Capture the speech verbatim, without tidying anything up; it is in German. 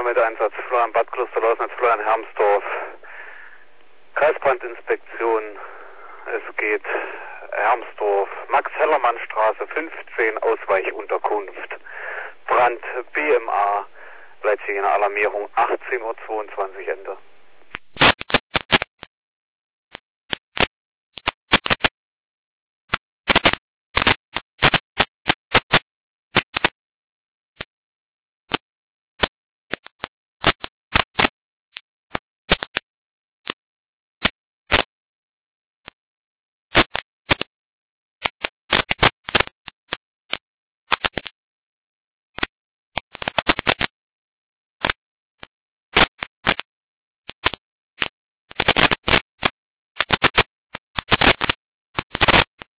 Einsatzgruppe-Miteinsatz Florian Bad Klosterlausnitz, Florian Hermsdorf. Kreisbrandinspektion. Es geht Hermsdorf, Max-Hellermann-Straße fünfzehn, Ausweichunterkunft. Brand B M A, Leipziger Alarmierung, achtzehn Uhr zweiundzwanzig, Ende.